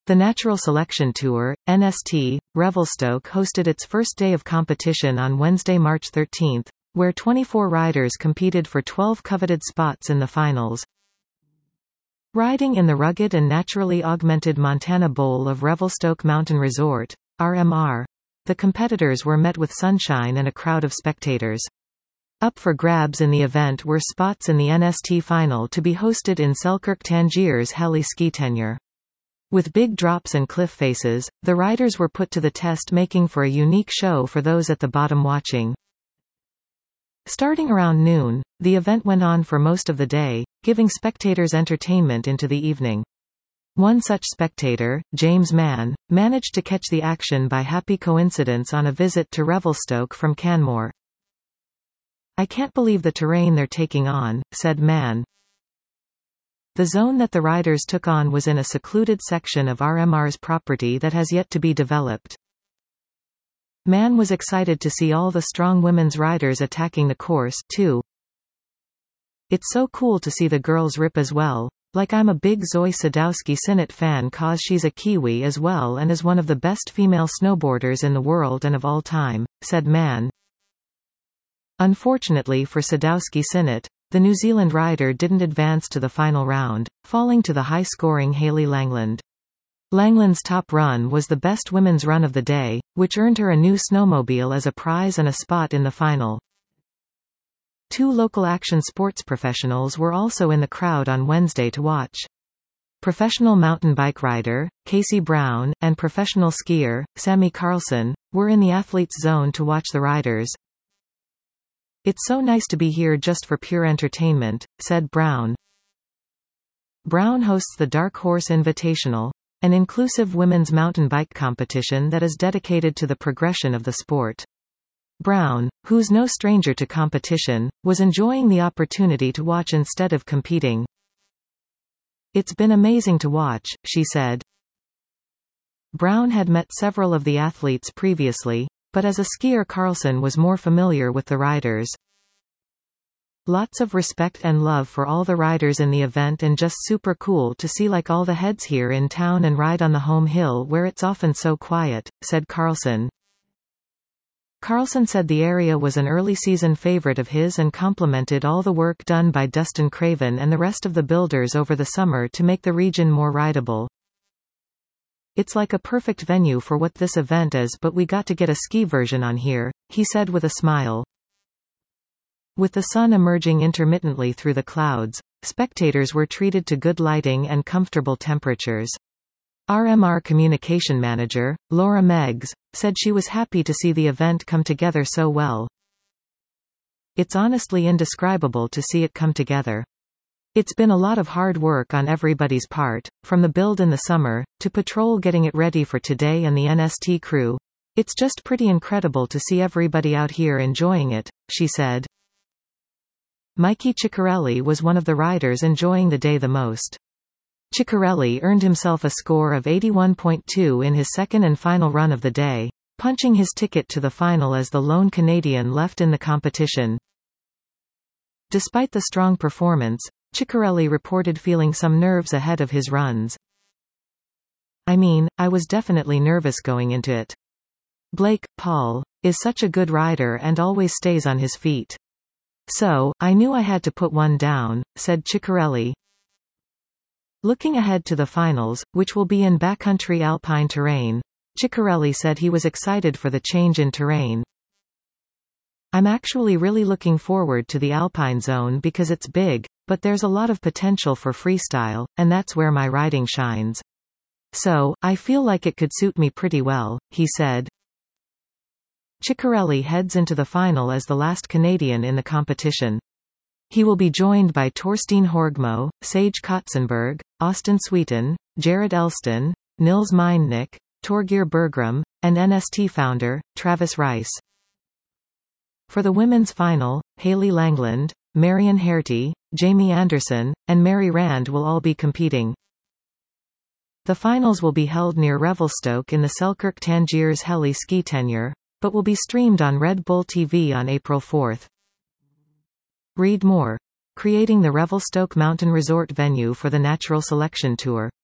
The Natural Selection Tour, NST, Revelstoke hosted its first day of competition on Wednesday, March 13, where 24 riders competed for 12 coveted spots in the finals. Riding in the rugged and naturally augmented Montana Bowl of Revelstoke Mountain Resort, RMR, the competitors were met with sunshine and a crowd of spectators. Up for grabs in the event were spots in the NST final to be hosted in Selkirk Tangiers Heli ski tenure. With big drops and cliff faces, the riders were put to the test, making for a unique show for those at the bottom watching. Starting around noon, the event went on for most of the day, giving spectators entertainment into the evening. One such spectator, James Mann, managed to catch the action by happy coincidence on a visit to Revelstoke from Canmore. "I can't believe the terrain they're taking on," said Mann. The zone that the riders took on was in a secluded section of RMR's property that has yet to be developed. Mann was excited to see all the strong women's riders attacking the course, too. "It's so cool to see the girls rip as well. Like I'm a big Zoe Sadowski-Synnott fan cause she's a Kiwi as well and is one of the best female snowboarders in the world and of all time," said Mann. Unfortunately for Sadowski-Synnott, the New Zealand rider didn't advance to the final round, falling to the high-scoring Hayley Langland. Langland's top run was the best women's run of the day, which earned her a new snowmobile as a prize and a spot in the final. Two local action sports professionals were also in the crowd on Wednesday to watch. Professional mountain bike rider, Casey Brown, and professional skier, Sammy Carlson, were in the athletes' zone to watch the riders. "It's so nice to be here just for pure entertainment," said Brown. Brown hosts the Dark Horse Invitational, an inclusive women's mountain bike competition that is dedicated to the progression of the sport. Brown, who's no stranger to competition, was enjoying the opportunity to watch instead of competing. "It's been amazing to watch," she said. Brown had met several of the athletes previously, but as a skier Carlson was more familiar with the riders. "Lots of respect and love for all the riders in the event and just super cool to see like all the heads here in town and ride on the home hill where it's often so quiet," said Carlson. Carlson said the area was an early season favorite of his and complimented all the work done by Dustin Craven and the rest of the builders over the summer to make the region more rideable. "It's like a perfect venue for what this event is, but we got to get a ski version on here," he said with a smile. With the sun emerging intermittently through the clouds, spectators were treated to good lighting and comfortable temperatures. RMR communication manager, Laura Meggs, said she was happy to see the event come together so well. "It's honestly indescribable to see it come together. It's been a lot of hard work on everybody's part, from the build in the summer, to patrol getting it ready for today and the NST crew. It's just pretty incredible to see everybody out here enjoying it," she said. Mikey Ciccarelli was one of the riders enjoying the day the most. Ciccarelli earned himself a score of 81.2 in his second and final run of the day, punching his ticket to the final as the lone Canadian left in the competition. Despite the strong performance, Ciccarelli reported feeling some nerves ahead of his runs. "I mean, I was definitely nervous going into it. Blake, Paul, is such a good rider and always stays on his feet. So, I knew I had to put one down," said Ciccarelli. Looking ahead to the finals, which will be in backcountry alpine terrain, Ciccarelli said he was excited for the change in terrain. "I'm actually really looking forward to the alpine zone because it's big, but there's a lot of potential for freestyle, and that's where my riding shines. So, I feel like it could suit me pretty well," he said. Ciccarelli heads into the final as the last Canadian in the competition. He will be joined by Torstein Horgmo, Sage Kotzenberg, Austin Sweeten, Jared Elston, Nils Meindnick, Torgeir Bergrum, and NST founder, Travis Rice. For the women's final, Hayley Langland, Marion Haerty, Jamie Anderson, and Mary Rand will all be competing. The finals will be held near Revelstoke in the Selkirk Tangiers Heli ski tenure, but will be streamed on Red Bull TV on April 4. Read more. Creating the Revelstoke Mountain Resort venue for the Natural Selection Tour.